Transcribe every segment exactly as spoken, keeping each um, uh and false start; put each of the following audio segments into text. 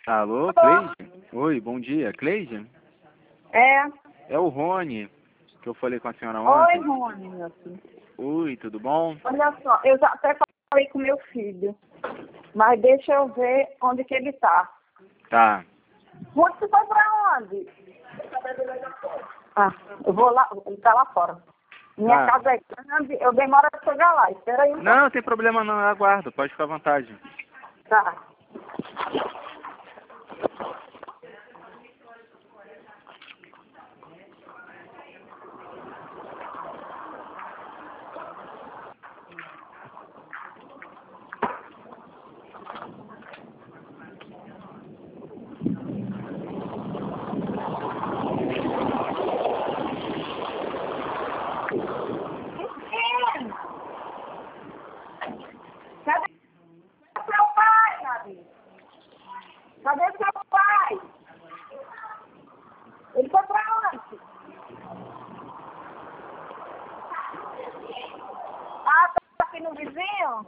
Alô, Cleide? Oi, bom dia. Cleide? É. É o Rony, que eu falei com a senhora ontem. Oi, Rony, meu filho. Oi, tudo bom? Olha só, eu já até falei com meu filho, mas deixa eu ver onde que ele tá. Tá. Rony, você vai pra onde? Ah, eu vou lá, ele tá lá fora. Minha Tá. casa é grande, eu demoro a chegar lá, espera aí um Não, tem problema não, eu aguardo, pode ficar à vontade. pouco. Tá. Cadê seu pai, Davi? Cadê seu pai? Ele foi pra onde? Ah, tá aqui no vizinho?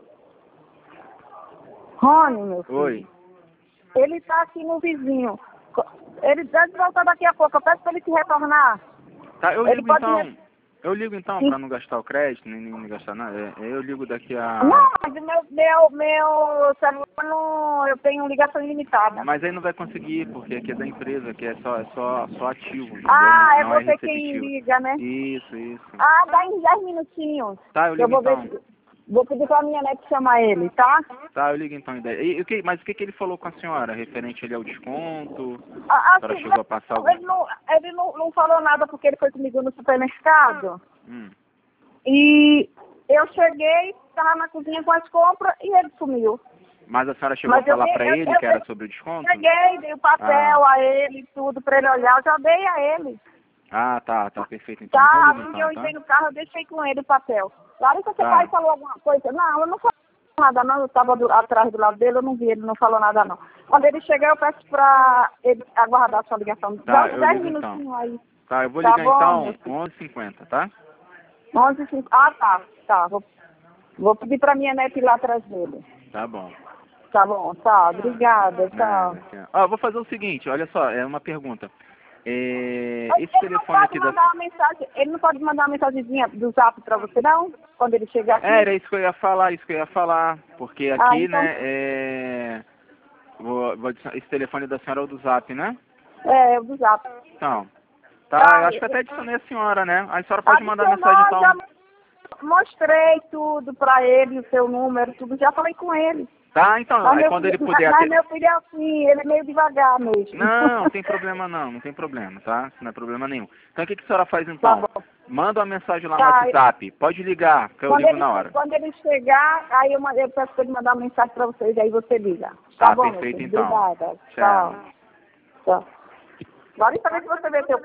Rony, meu filho. Oi. Ele tá aqui no vizinho. Ele deve voltar daqui a pouco. Eu peço pra ele te retornar. Tá, eu Ele ligo pode então. me- Eu ligo então Sim. pra não gastar o crédito, nem, nem gastar nada. É, Eu ligo daqui a. Não, mas o meu, meu, meu celular não, eu tenho ligação ilimitada. Mas aí não vai conseguir, porque aqui é da empresa, aqui é só, é só, só ativo, entendeu? Ah, Não, é não é você quem receptivo. liga, né? Isso, isso. Ah, dá em dez minutinhos. Tá, eu Eu ligo vou então. ver. Vou pedir pra minha neta chamar ele, tá? Tá, eu ligo então. ideia. E, o que, mas o que, que ele falou com a senhora? Referente ali ao desconto? Ah, A senhora assim, chegou a passar algum... ele não, ele não, não falou nada porque ele foi comigo no supermercado. Hum. E eu cheguei, estava na cozinha com as compras e ele sumiu. Mas a senhora chegou Mas a eu falar dei- pra eu- ele eu- que era sobre o desconto? Cheguei, dei o papel a ele, tudo pra ele olhar, eu já dei a ele. Ah, tá, tá, perfeito. Então, Tá, então assim ligo que eu então, entrei tá? no carro, eu deixei com ele o papel. Larissa, seu Tá. pai falou alguma coisa? Não, eu não falei nada não, eu estava atrás do lado dele, eu não vi, ele não falou nada não. Quando ele chegar, eu peço pra ele aguardar a sua ligação. Tá, Dá uns eu dez ligo então. minutinhos aí. Tá, eu vou Tá ligar bom, então meu filho. onze e cinquenta, tá? onze e cinquenta. Ah, tá, tá. Vou, vou pedir pra minha neta ir lá atrás dele. Tá bom. Tá bom, tá, obrigada, tá. Nada, tchau. Ó, vou fazer o seguinte, olha só, é uma pergunta. É, Ele esse não telefone pode aqui da... mandar uma mensagem, ele não pode mandar uma mensagenzinha do zap pra você, não? Quando ele chegar aqui? É, era isso que eu ia falar, isso que eu ia falar, porque Ah, aqui, então- né, é... Vou, vou, adicionar- esse telefone da senhora é o do Zap, né? É, o do zap. Então, tá, Ah, eu acho que eu- até adicionei a senhora, né? A senhora pode mandar Adicionou, mensagem então. já mostrei tudo pra ele, o seu número, tudo, já falei com ele. Tá, então, Mas aí meu, quando ele filho, puder... mas ate- meu filho é assim, ele é meio devagar mesmo. Não, não tem problema não, não tem problema, tá? Isso não é problema nenhum. Então o que, que a senhora faz Tá então? bom. Manda uma mensagem lá no Tá, WhatsApp, pode ligar, que eu Quando ligo ele, na hora. quando ele chegar, aí eu, mando- eu peço pra ele mandar uma mensagem pra vocês, aí você liga. Tá, bom, meu perfeito filho? então. Obrigada. Tchau. Tchau. Tchau. Agora, também se você ver seu